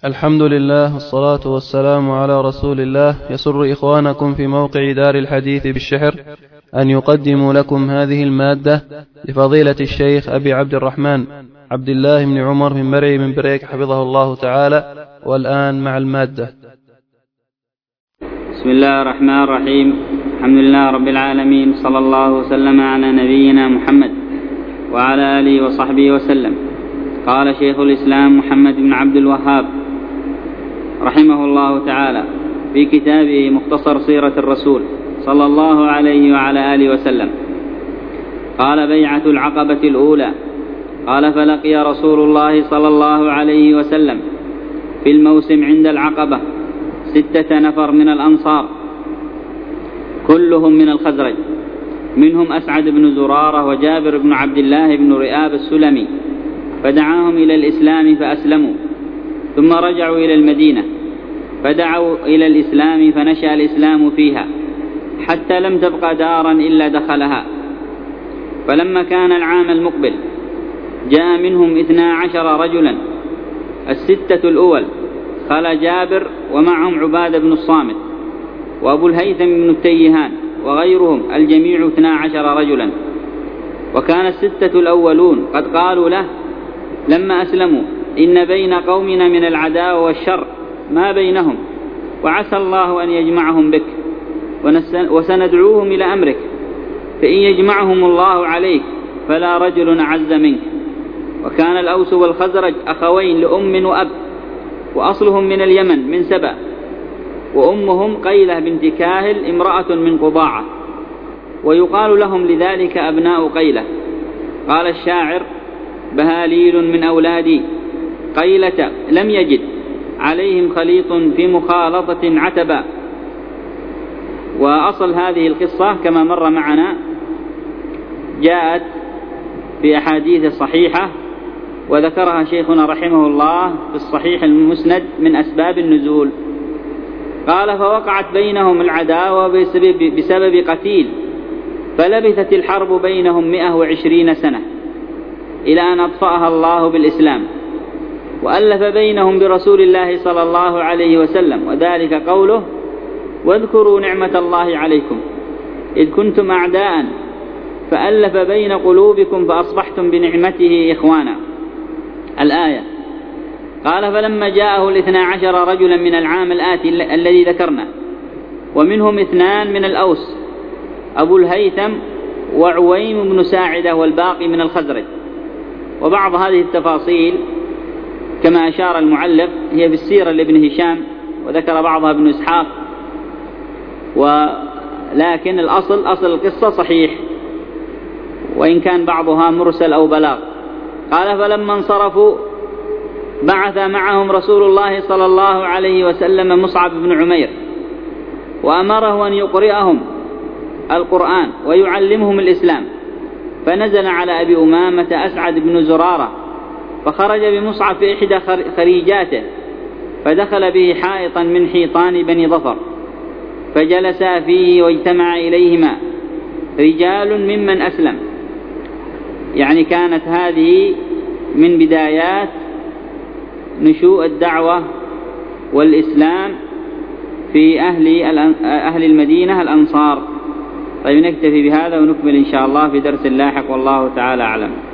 الحمد لله والصلاة والسلام على رسول الله. يسر إخوانكم في موقع دار الحديث بالشحر أن يقدموا لكم هذه المادة لفضيلة الشيخ أبي عبد الرحمن عبد الله بن عمر بن مرعي من بريك حفظه الله تعالى. والآن مع المادة. بسم الله الرحمن الرحيم. الحمد لله رب العالمين، صلى الله وسلم على نبينا محمد وعلى آله وصحبه وسلم. قال شيخ الإسلام محمد بن عبد الوهاب رحمه الله تعالى في كتابه مختصر سيرة الرسول صلى الله عليه وعلى آله وسلم، قال: بيعة العقبة الأولى. قال: فلقي رسول الله صلى الله عليه وسلم في الموسم عند العقبة 6 نفر من الأنصار كلهم من الخزرج، منهم أسعد بن زرارة وجابر بن عبد الله بن رئاب السلمي، فدعاهم إلى الإسلام فأسلموا، ثم رجعوا إلى المدينة فدعوا إلى الإسلام فنشأ الإسلام فيها حتى لم تبقى دارا إلا دخلها. فلما كان العام المقبل جاء منهم 12 رجلا، 6 الأول خال جابر ومعهم عبادة بن الصامت وأبو الهيثم بن التيهان وغيرهم، الجميع 12 رجلا. وكان 6 الأولون قد قالوا له لما أسلموا: إن بين قومنا من العداوة والشر ما بينهم، وعسى الله أن يجمعهم بك، وسندعوهم إلى أمرك، فإن يجمعهم الله عليك فلا رجل أعز منك. وكان الأوس والخزرج أخوين لأم وأب، وأصلهم من اليمن من سبأ، وأمهم قيلة بنت كاهل امرأة من قضاعة، ويقال لهم لذلك أبناء قيلة. قال الشاعر: بهاليل من أولادي قيلة لم يجد عليهم خليط في مخالطة عتبا. وأصل هذه القصة كما مر معنا جاءت في أحاديث صحيحة، وذكرها شيخنا رحمه الله في الصحيح المسند من أسباب النزول. قال: فوقعت بينهم العداوة بسبب قتيل، فلبثت الحرب بينهم 120 سنة إلى أن أطفأها الله بالإسلام، وألف بينهم برسول الله صلى الله عليه وسلم، وذلك قوله: واذكروا نعمة الله عليكم إذ كنتم أعداء فألف بين قلوبكم فأصبحتم بنعمته إخوانا. الآية. قال: فلما جاءه 12 رجلا من العام الآتي الذي ذكرنا، ومنهم 2 من الأوس، أبو الهيثم وعويم بن ساعدة، والباقي من الخزرج. وبعض هذه التفاصيل كما أشار المعلق هي في السيرة لابن هشام، وذكر بعضها ابن إسحاق، ولكن أصل القصة صحيح، وإن كان بعضها مرسل أو بلاغ. قال: فلما انصرفوا بعث معهم رسول الله صلى الله عليه وسلم مصعب بن عمير، وأمره أن يقرئهم القرآن ويعلمهم الإسلام، فنزل على أبي أمامة أسعد بن زرارة، فخرج بمصعب في إحدى خريجاته، فدخل به حائطا من حيطان بني ظفر، فجلسا فيه واجتمع إليهما رجال ممن أسلم. يعني كانت هذه من بدايات نشوء الدعوة والإسلام في أهل المدينة الأنصار. طيب، نكتفي بهذا ونكمل إن شاء الله في درس لاحق، والله تعالى أعلم.